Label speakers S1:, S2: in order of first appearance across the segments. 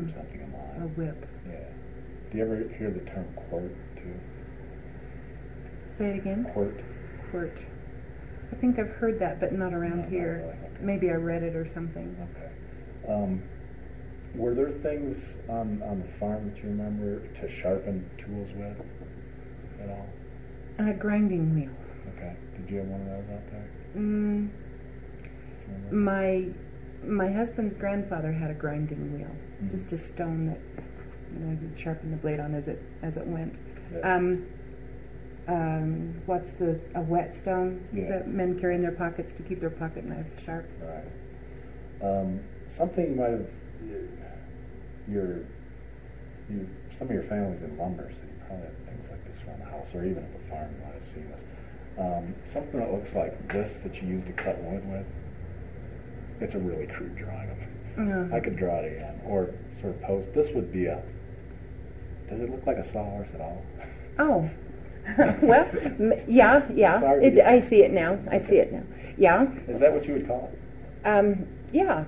S1: or something in line.
S2: A whip.
S1: Yeah. Do you ever hear the term quirt, too?
S2: Say it again?
S1: Quirt.
S2: Quirt. I think I've heard that, but not around
S1: No,
S2: here.
S1: not really. Okay.
S2: Maybe I read it or something.
S1: Okay. Were there things on the farm that you remember to sharpen tools with at all?
S2: A grinding wheel.
S1: Okay. Did you have one of those out there?
S2: Mm,
S1: Do you remember?
S2: my husband's grandfather had a grinding wheel,
S1: Mhm.
S2: just a stone that you'd sharpen the blade on as it went.
S1: Yeah.
S2: What's a whetstone
S1: Yeah.
S2: that men carry in their pockets to keep their pocket knives sharp?
S1: Right. Something you might have, some of your family's in lumber, so you probably have things like this around the house, or even at the farm you might have seen this. Something that looks like this that you use to cut wood with. It's a really crude drawing of it.
S2: Uh-huh.
S1: I could draw it again, or sort of post. This would be does it look like a sawhorse at all?
S2: Oh, well, yeah. I see it now. I see it now. Yeah.
S1: Is that what you would call it?
S2: Yeah.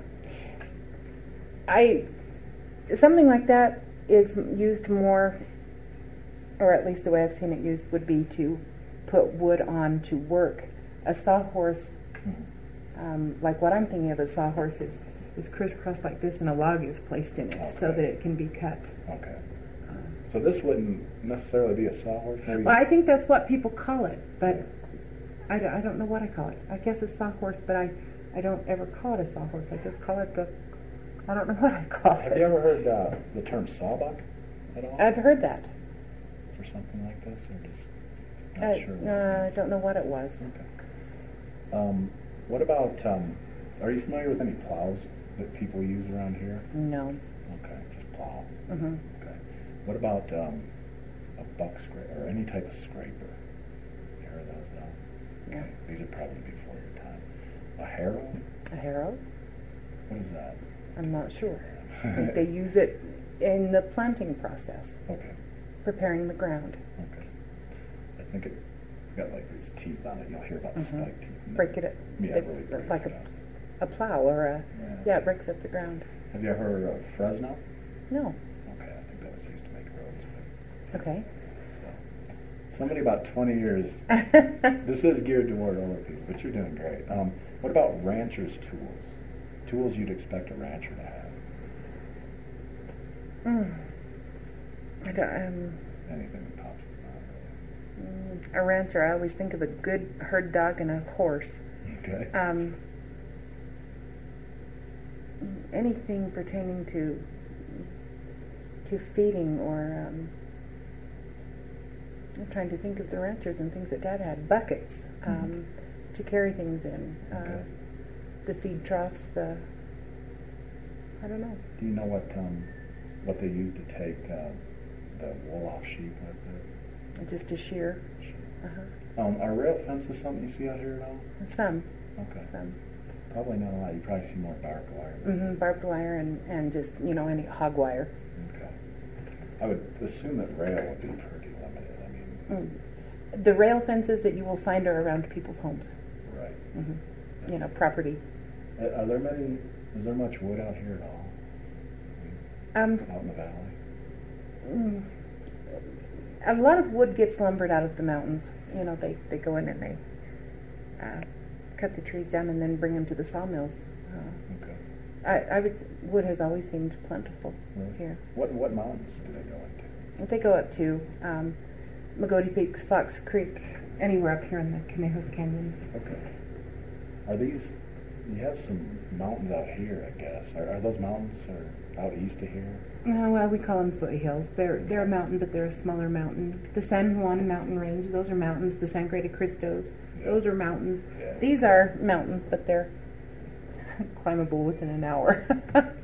S2: Something like that is used more, or at least the way I've seen it used would be to put wood on to work. A sawhorse, like what I'm thinking of, a sawhorse is crisscrossed like this, and a log is placed in it so that it can be cut.
S1: Okay. So this wouldn't necessarily be a sawhorse? Maybe?
S2: Well, I think that's what people call it, but I don't know what I call it. I guess it's sawhorse, but I don't ever call it a sawhorse. I just call it I don't know what I call it.
S1: Have you ever heard the term sawbuck at all?
S2: I've heard that.
S1: For something like this, or just not sure?
S2: No, I don't know what it was.
S1: Okay. What about, are you familiar with any plows that people use around here?
S2: No.
S1: Okay, just plow.
S2: Mm-hmm.
S1: Okay. What about a buck scraper, or any type of scraper? You heard of those, no?
S2: Yeah.
S1: Okay. These are probably before your time. A harrow?
S2: A harrow?
S1: What is that?
S2: I'm not sure. I think they use it in the planting process,
S1: Okay.
S2: preparing the ground.
S1: Okay. I think it got like these teeth on it. You'll hear about spike teeth.
S2: Break it up.
S1: Yeah,
S2: They-
S1: really breaks
S2: like
S1: it up.
S2: a plow or a...
S1: Yeah.
S2: it breaks up the ground.
S1: Have you ever heard of Fresno?
S2: No.
S1: Okay, I think that was used to make roads with.
S2: Okay.
S1: So, somebody about 20 years. This is geared toward older people, but you're doing great. What about ranchers' tools? Tools you'd expect a rancher to have.
S2: I don't,
S1: Anything that pops in mind,
S2: a rancher, I always think of a good herd dog and a horse.
S1: really. Okay.
S2: Anything pertaining to feeding, or I'm trying to think of the ranchers and things that Dad had. Buckets to carry things in.
S1: Okay.
S2: The feed troughs. I don't know.
S1: Do you know what they use to take the wool off sheep with
S2: Just a shear.
S1: it? Are rail fences something you see out here at all?
S2: Some.
S1: Okay.
S2: Some.
S1: Probably not a lot. You probably see more barbed wire.
S2: Barbed wire and just, any hog wire.
S1: Okay. I would assume that rail would be pretty limited. I mean,
S2: The rail fences that you will find are around people's homes.
S1: right.
S2: Property.
S1: Is there much wood out here at all? Out in the valley?
S2: A lot of wood gets lumbered out of the mountains. They go in and they cut the trees down and then bring them to the sawmills.
S1: Okay.
S2: Wood has always seemed plentiful
S1: Really?
S2: here.
S1: What mountains do they go into?
S2: They go up to Magoti Peaks, Fox Creek, anywhere up here in the Conejos Canyon.
S1: Okay. You have some mountains out here, I guess. Are those mountains out east of here?
S2: No, well, we call them foothills. They're a mountain, but they're a smaller mountain. The San Juan mountain range, those are mountains. The Sangre de Cristos, those are mountains.
S1: Yeah.
S2: These are mountains, but they're climbable within an hour.